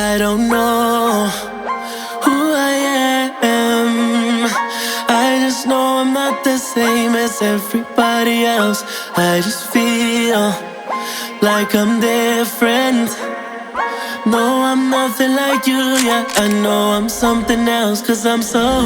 I don't know who I am. I just know I'm not the same as everybody else. I just feel like I'm different. No, I'm nothing like you, yeah. I know I'm something else, 'cause I'm so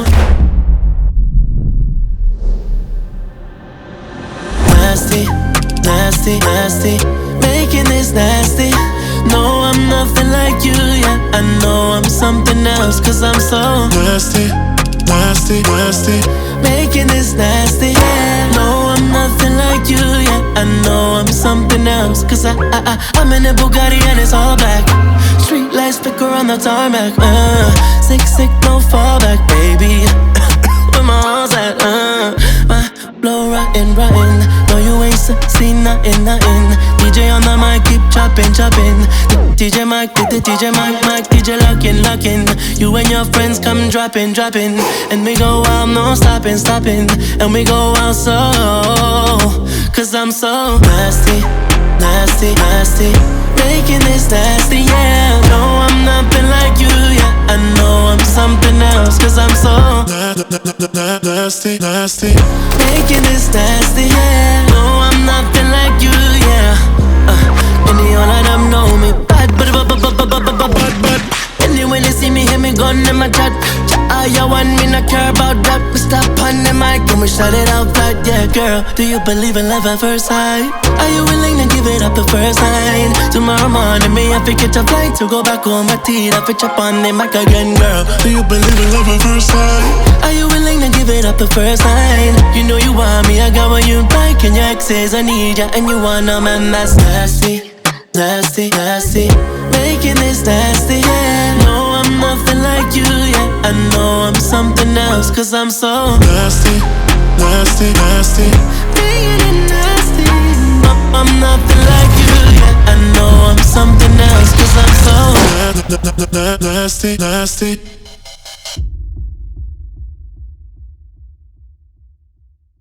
nasty, nasty, nasty, making this nasty. No, I'm nothing like you, yeah. I know I'm something else, 'cause I'm so nasty, nasty, nasty, making this nasty, yeah. No, I'm nothing like you, yeah. I know I'm something else, 'cause I'm in a Bugatti and it's all black. Street lights flicker on the tarmac, sick, sick, no fallback, baby. Where my heart's at, my blow rotten, rotten. No, you ain't seen nothing, nothing. DJ on the mic, keep chopping, chopping. DJ Mike, the DJ Mike, DJ locking, locking. You and your friends come dropping, dropping. And we go out, no stopping, stopping. And we go out so, 'cause I'm so nasty, nasty, nasty, making this nasty, yeah. No, I'm nothing like you, yeah. I know I'm something else, 'cause I'm so nasty, nasty, making this nasty, yeah. No, I'm nothing like you, yeah. And the all of them know me bad, but anyway, they see me, hear me gun in my chat. All you want me, not care about that. We stop on the mic and we shut it out flat, yeah, girl. Do you believe in love at first sight? Are you willing to give it up the first night? Tomorrow morning, me have to catch a flight to go back home. My teeth, I fit up on the mic again, girl. do you believe in love at first sight? Are you willing to give it up the first night? You know you want me, I got what you like. And your ex says I need ya, and you want a man that's nasty, nasty, nasty, making this nasty, yeah. No, I'm nothing like you, yeah. I know I'm something else, 'cause I'm so Nasty, nasty, nasty, making it nasty. I'm nothing like you, yeah. I know I'm something else, 'cause I'm so nasty, nasty.